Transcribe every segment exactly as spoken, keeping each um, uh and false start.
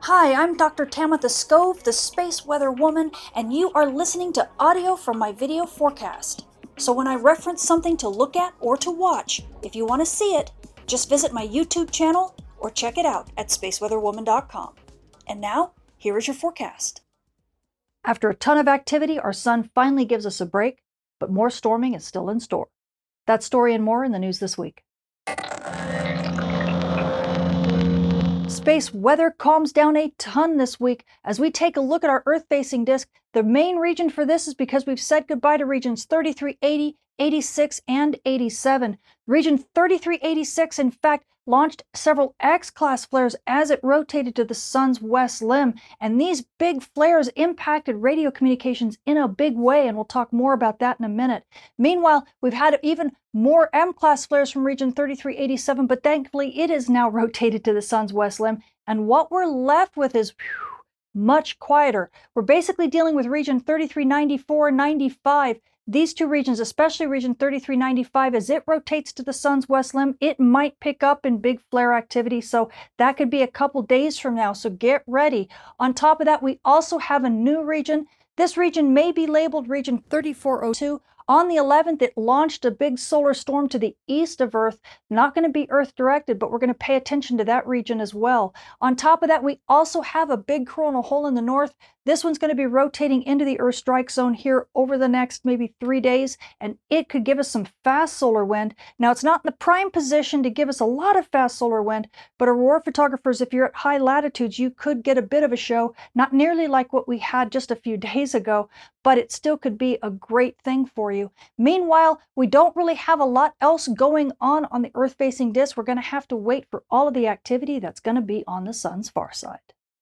Hi, I'm Doctor Tamitha Skov, the Space Weather Woman, and you are listening to audio from my video forecast. So when I reference something to look at or to watch, if you want to see it, just visit my YouTube channel or check it out at space weather woman dot com. And now, here is your forecast. After a ton of activity, our sun finally gives us a break, but more storming is still in store. That story and more in the news this week. Space weather calms down a ton this week. As we take a look at our Earth-facing disk, the main region for this is because we've said goodbye to regions thirty-three eighty, eighty-six, and eighty-seven. Region thirty-three eighty-six, in fact, launched several X-class flares as it rotated to the sun's west limb, and these big flares impacted radio communications in a big way, and we'll talk more about that in a minute. Meanwhile, we've had even more M-class flares from region thirty-three eighty-seven, but thankfully it is now rotated to the sun's west limb, and what we're left with is whew, much quieter. We're basically dealing with region thirty-three ninety-four, ninety-five. These two regions, especially region thirty-three ninety-five, as it rotates to the sun's west limb, it might pick up in big flare activity, so that could be a couple days from now, so get ready. On top of that, we also have a new region. This region may be labeled region thirty-four oh two. On the eleventh, it launched a big solar storm to the east of Earth. Not going to be Earth-directed, but we're going to pay attention to that region as well. On top of that, we also have a big coronal hole in the north. This one's going to be rotating into the Earth strike zone here over the next maybe three days, and it could give us some fast solar wind. Now, it's not in the prime position to give us a lot of fast solar wind, but aurora photographers, if you're at high latitudes, you could get a bit of a show, not nearly like what we had just a few days ago, but it still could be a great thing for you. Meanwhile, we don't really have a lot else going on on the Earth-facing disk. We're going to have to wait for all of the activity that's going to be on the sun's far side.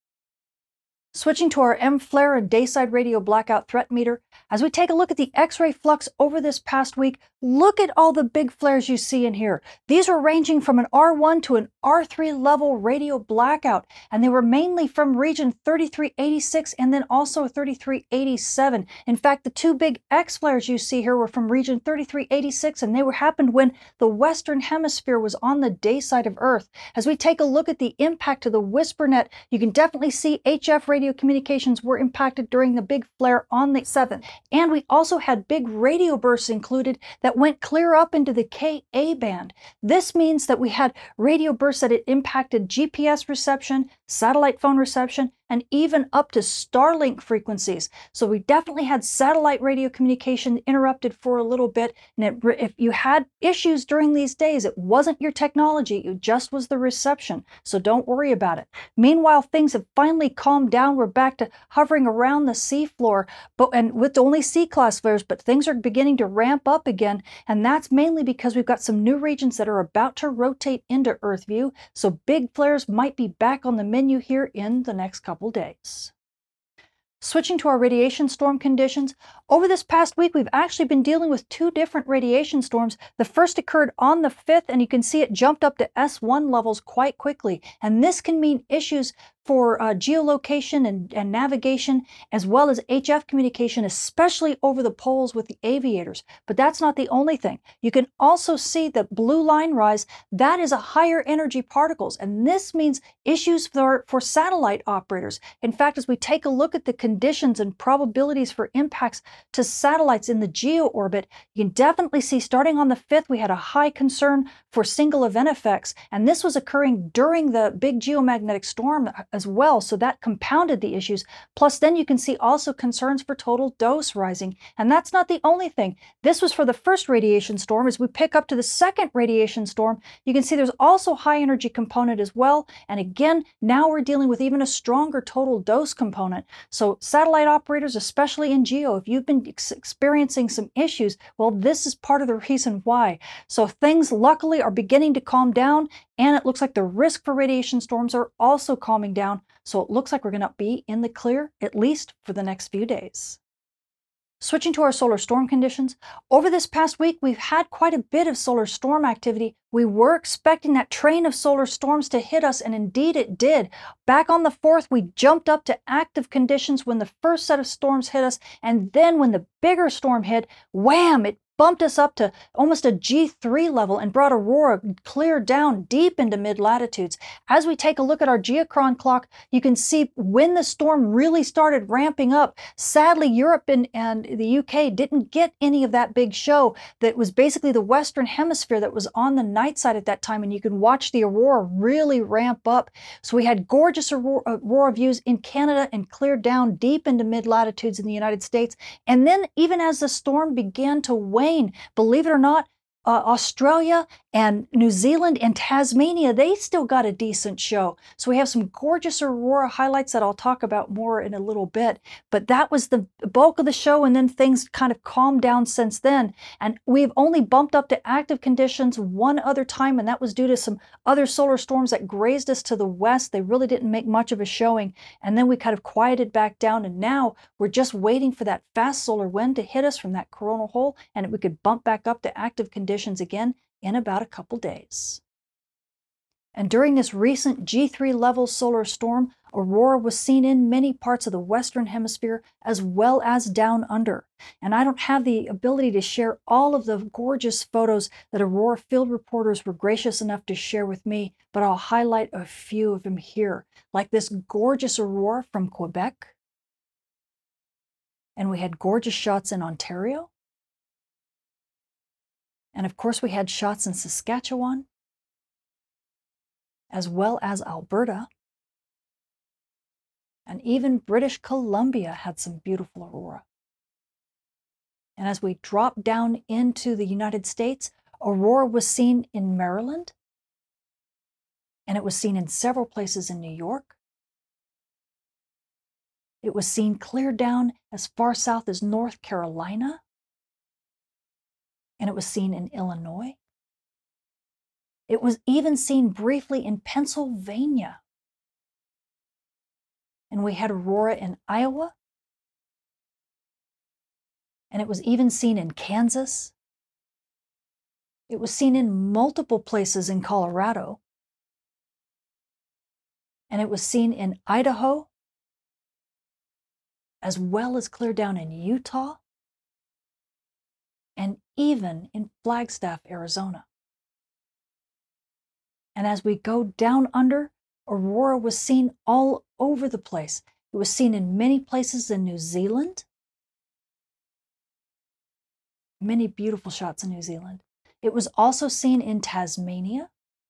Switching to our M-flare and dayside radio blackout threat meter, as we take a look at the X-ray flux over this past week, look at all the big flares you see in here. These are ranging from an R one to an R three level radio blackout, and they were mainly from region thirty-three eighty-six and then also thirty-three eighty-seven. In fact, the two big X flares you see here were from region thirty-three eighty-six, and they were happened when the Western Hemisphere was on the day side of Earth. As we take a look at the impact of the WhisperNet, you can definitely see H F radio communications were impacted during the big flare on the seventh. And we also had big radio bursts included that went clear up into the K A band. This means that we had radio bursts that it impacted G P S reception, satellite phone reception, and even up to Starlink frequencies. So we definitely had satellite radio communication interrupted for a little bit. And it, if you had issues during these days, it wasn't your technology, it just was the reception. So don't worry about it. Meanwhile, things have finally calmed down. We're back to hovering around the seafloor, but and with only C-class flares, but things are beginning to ramp up again. And that's mainly because we've got some new regions that are about to rotate into Earth view. So big flares might be back on the menu here in the next couple days. Switching to our radiation storm conditions, over this past week we've actually been dealing with two different radiation storms. The first occurred on the fifth, and you can see it jumped up to S one levels quite quickly. And this can mean issues for uh, geolocation and, and navigation, as well as H F communication, especially over the poles with the aviators. But that's not the only thing. You can also see the blue line rise. That is a higher energy particles, and this means issues for, for satellite operators. In fact, as we take a look at the conditions and probabilities for impacts to satellites in the geo orbit, you can definitely see starting on the fifth, we had a high concern for single event effects, and this was occurring during the big geomagnetic storm as well, so that compounded the issues. Plus, then you can see also concerns for total dose rising. And that's not the only thing. This was for the first radiation storm. As we pick up to the second radiation storm, you can see there's also high energy component as well. And again, now we're dealing with even a stronger total dose component. So satellite operators, especially in geo, if you've been ex experiencing some issues, well, this is part of the reason why. So things luckily are beginning to calm down, and it looks like the risk for radiation storms are also calming down. So it looks like we're going to be in the clear, at least for the next few days. Switching to our solar storm conditions, over this past week, we've had quite a bit of solar storm activity. We were expecting that train of solar storms to hit us, and indeed it did. Back on the fourth, we jumped up to active conditions when the first set of storms hit us, and then when the bigger storm hit, wham, it bumped us up to almost a G three level and brought aurora clear down deep into mid-latitudes. As we take a look at our geochron clock, you can see when the storm really started ramping up. Sadly, Europe and, and the U K didn't get any of that big show. That was basically the Western Hemisphere that was on the night side at that time, and you can watch the aurora really ramp up. So we had gorgeous aurora, aurora views in Canada and cleared down deep into mid-latitudes in the United States. And then even as the storm began to wane, believe it or not, Uh, Australia and New Zealand and Tasmania, they still got a decent show. So we have some gorgeous aurora highlights that I'll talk about more in a little bit. But that was the bulk of the show, and then things kind of calmed down since then. And we've only bumped up to active conditions one other time, and that was due to some other solar storms that grazed us to the west. They really didn't make much of a showing. And then we kind of quieted back down, and now we're just waiting for that fast solar wind to hit us from that coronal hole, and we could bump back up to active conditions again in about a couple days. And during this recent G three level solar storm, aurora was seen in many parts of the Western Hemisphere as well as down under. And I don't have the ability to share all of the gorgeous photos that aurora field reporters were gracious enough to share with me, but I'll highlight a few of them here, like this gorgeous aurora from Quebec. And we had gorgeous shots in Ontario. And of course, we had shots in Saskatchewan, as well as Alberta. And even British Columbia had some beautiful aurora. And as we drop down into the United States, aurora was seen in Maryland, and it was seen in several places in New York. It was seen clear down as far south as North Carolina. And it was seen in Illinois. It was even seen briefly in Pennsylvania. And we had aurora in Iowa. And it was even seen in Kansas. It was seen in multiple places in Colorado. And it was seen in Idaho, as well as clear down in Utah, and even in Flagstaff, Arizona. And as we go down under, aurora was seen all over the place. It was seen in many places in New Zealand. Many beautiful shots in New Zealand. It was also seen in Tasmania.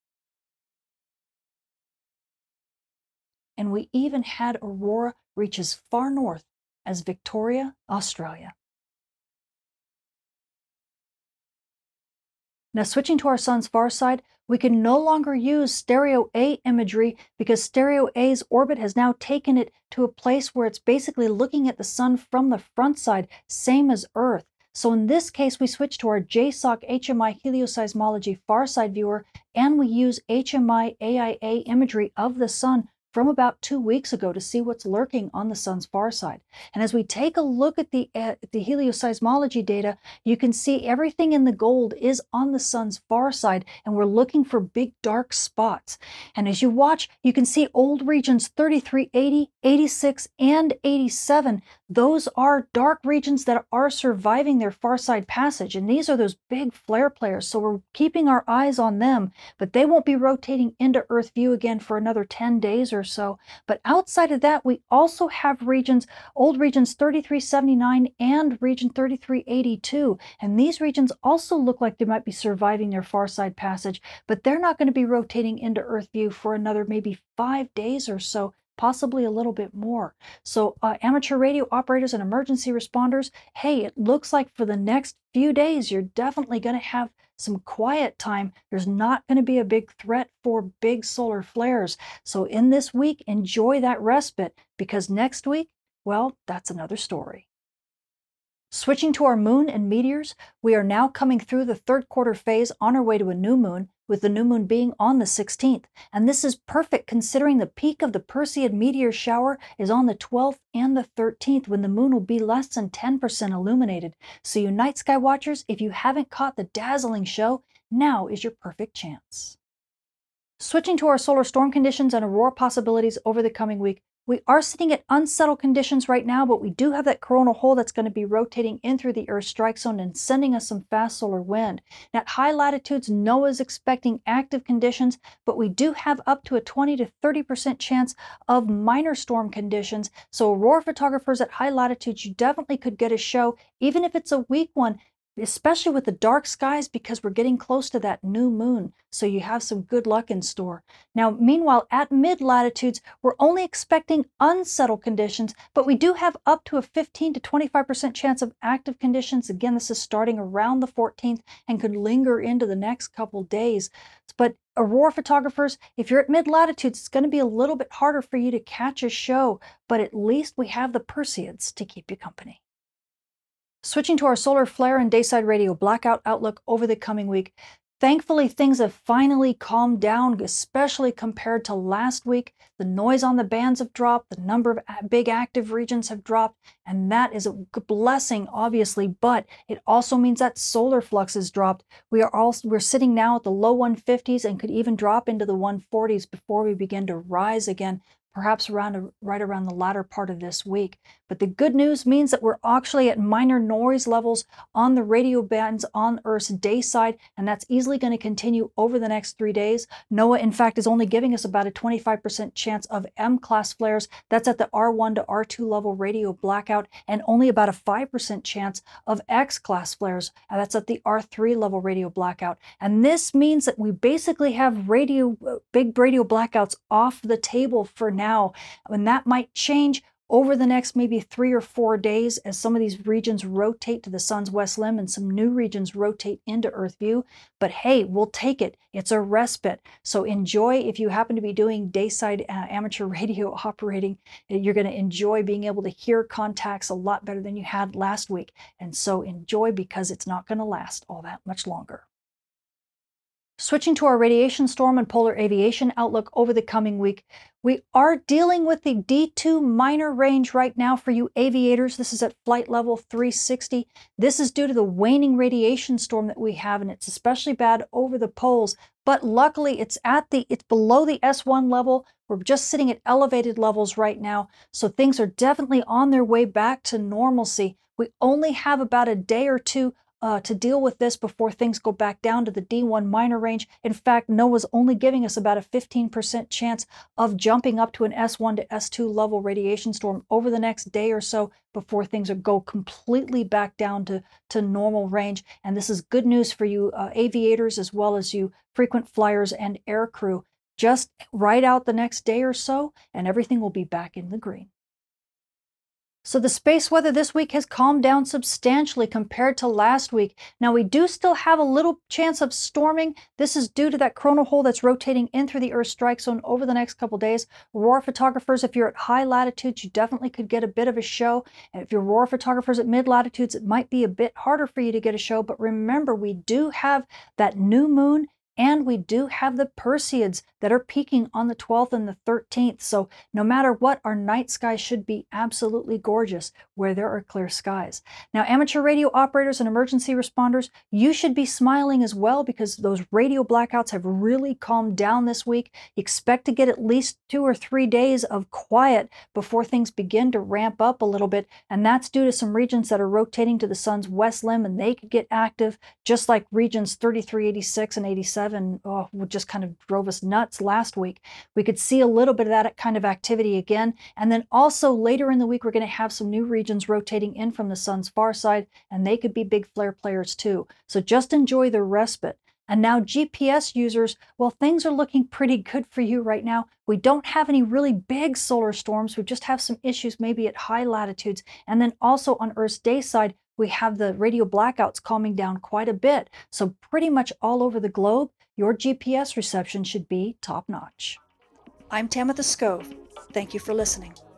And we even had aurora reach as far north as Victoria, Australia. Now, switching to our sun's far side, we can no longer use stereo A imagery because stereo A's orbit has now taken it to a place where it's basically looking at the sun from the front side, same as Earth. So in this case, we switch to our J SOC H M I Helioseismology far side viewer, and we use H M I A I A imagery of the sun from about two weeks ago to see what's lurking on the sun's far side. And as we take a look at the, uh, the helioseismology data, you can see everything in the gold is on the sun's far side, and we're looking for big dark spots. And as you watch, you can see old regions thirty-three eighty, eighty-six, and eighty-seven. Those are dark regions that are surviving their far side passage, and these are those big flare players, so we're keeping our eyes on them, but they won't be rotating into Earth view again for another ten days or so. But outside of that, we also have regions, old regions thirty-three seventy-nine and region thirty-three eighty-two, and these regions also look like they might be surviving their far side passage, but they're not going to be rotating into Earth view for another maybe five days or so, possibly a little bit more. So uh, amateur radio operators and emergency responders, hey, it looks like for the next few days, you're definitely going to have some quiet time. There's not going to be a big threat for big solar flares. So in this week, enjoy that respite, because next week, well, that's another story. Switching to our moon and meteors, we are now coming through the third quarter phase on our way to a new moon, with the new moon being on the sixteenth. And this is perfect considering the peak of the Perseid meteor shower is on the twelfth and the thirteenth, when the moon will be less than ten percent illuminated. So you night sky watchers, if you haven't caught the dazzling show, now is your perfect chance. Switching to our solar storm conditions and aurora possibilities over the coming week, We are sitting at unsettled conditions right now, but we do have that coronal hole that's going to be rotating in through the Earth's strike zone and sending us some fast solar wind. Now, at high latitudes, NOAA is expecting active conditions, but we do have up to a twenty to thirty percent chance of minor storm conditions. So aurora photographers at high latitudes, you definitely could get a show, even if it's a weak one, especially with the dark skies, because we're getting close to that new moon. So you have some good luck in store. Now, meanwhile, at mid latitudes, we're only expecting unsettled conditions, but we do have up to a fifteen to twenty-five percent chance of active conditions. Again, this is starting around the fourteenth and could linger into the next couple days. But aurora photographers, if you're at mid latitudes, it's going to be a little bit harder for you to catch a show, but at least we have the Perseids to keep you company. Switching to our solar flare and dayside radio blackout outlook over the coming week, thankfully things have finally calmed down, especially compared to last week. The noise on the bands have dropped, the number of big active regions have dropped, and that is a blessing, obviously, but it also means that solar flux has dropped. We are also we're sitting now at the low one fifties and could even drop into the one forties before we begin to rise again, perhaps around right around the latter part of this week. But the good news means that we're actually at minor noise levels on the radio bands on Earth's day side, and that's easily going to continue over the next three days. NOAA, in fact, is only giving us about a twenty-five percent chance of M-class flares. That's at the R one to R two level radio blackout, and only about a five percent chance of X-class flares, and that's at the R three level radio blackout. And this means that we basically have radio, big radio blackouts off the table for now. Now, and that might change over the next maybe three or four days as some of these regions rotate to the sun's west limb and some new regions rotate into Earth view. But hey, we'll take it. It's a respite. So enjoy. If you happen to be doing dayside uh, amateur radio operating, you're going to enjoy being able to hear contacts a lot better than you had last week. And so enjoy, because it's not going to last all that much longer. Switching to our radiation storm and polar aviation outlook over the coming week, we are dealing with the D two minor range right now for you aviators. This is at flight level three sixty. This is due to the waning radiation storm that we have, and it's especially bad over the poles. But luckily, it's at the it's below the S one level. We're just sitting at elevated levels right now, so things are definitely on their way back to normalcy. We only have about a day or two Uh, to deal with this before things go back down to the D one minor range. In fact, NOAA's only giving us about a fifteen percent chance of jumping up to an S one to S two level radiation storm over the next day or so before things are, go completely back down to, to normal range. And this is good news for you uh, aviators as well as you frequent flyers and air crew. Just ride out the next day or so and everything will be back in the green. So the space weather this week has calmed down substantially compared to last week. Now we do still have a little chance of storming. This is due to that coronal hole that's rotating in through the Earth's strike zone over the next couple days. Aurora photographers, if you're at high latitudes, you definitely could get a bit of a show. And if you're aurora photographers at mid latitudes, it might be a bit harder for you to get a show. But remember, we do have that new moon, and we do have the Perseids that are peaking on the twelfth and the thirteenth. So no matter what, our night sky should be absolutely gorgeous where there are clear skies. Now, amateur radio operators and emergency responders, you should be smiling as well, because those radio blackouts have really calmed down this week. Expect to get at least two or three days of quiet before things begin to ramp up a little bit. And that's due to some regions that are rotating to the sun's west limb, and they could get active, just like regions thirty-three, eighty-six, and eighty-seven. Oh, just kind of drove us nuts last week. We could see a little bit of that kind of activity again. And then also later in the week, we're going to have some new regions rotating in from the sun's far side, and they could be big flare players too. So just enjoy the respite. And now G P S users, well, things are looking pretty good for you right now. We don't have any really big solar storms. We just have some issues maybe at high latitudes. And then also on Earth's day side, we have the radio blackouts calming down quite a bit. So pretty much all over the globe, your G P S reception should be top-notch. I'm Tamitha Skov. Thank you for listening.